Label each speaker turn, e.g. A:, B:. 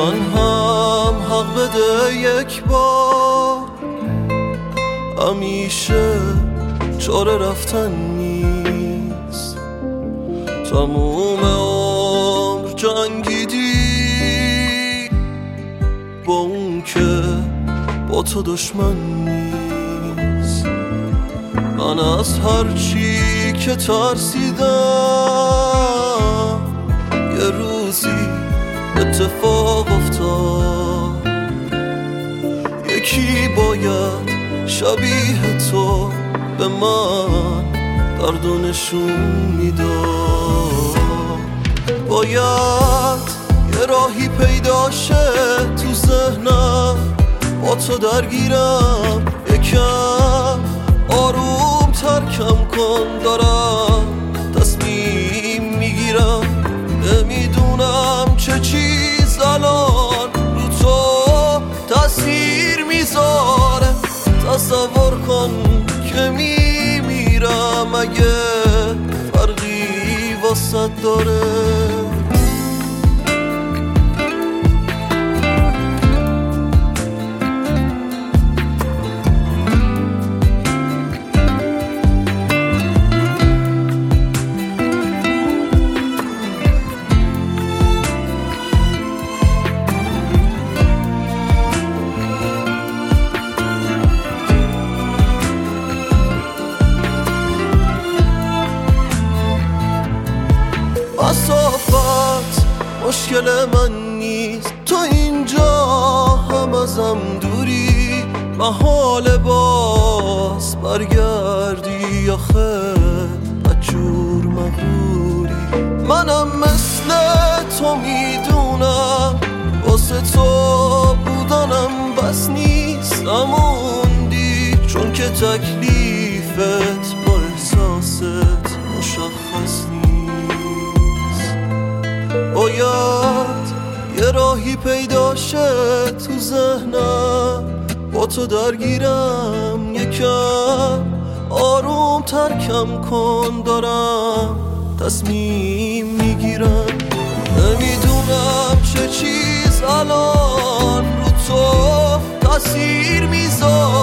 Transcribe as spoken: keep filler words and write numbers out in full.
A: من هم حق بده یک بار، همیشه چاره رفتن نیست. تموم عمر جنگیدی با اون که با تو دشمن نیست. من از هر چی که ترسیدم یه روزی اتفاق افتاد. یکی باید شبیه تو به من درد و نشون میداد. باید یه راهی پیدا شه تو ذهنم، با تو درگیرم یکم آروم ترکم کن. دارم تصمیم میگیرم، نمیدونم چه چیز الان رو تو تاثیر میذاره. تصور کن که میمیرم اگه فرقی واسه داره. مسافت مشکل من نیست، تو اینجا هم ازم دوری. محال باز برگردی آخه بجور مغروری. منم مثل تو میدونم واسه تو بودنم بس نیست. نموندی چون که تکلیفت با احساست مشخص نیست. باید یه راهی پیدا شه تو ذهنم، با تو درگیرم یکم آروم ترکم کن. دارم تصمیم میگیرم، نمیدونم چه چیز الان رو تو تاثیر میذاره.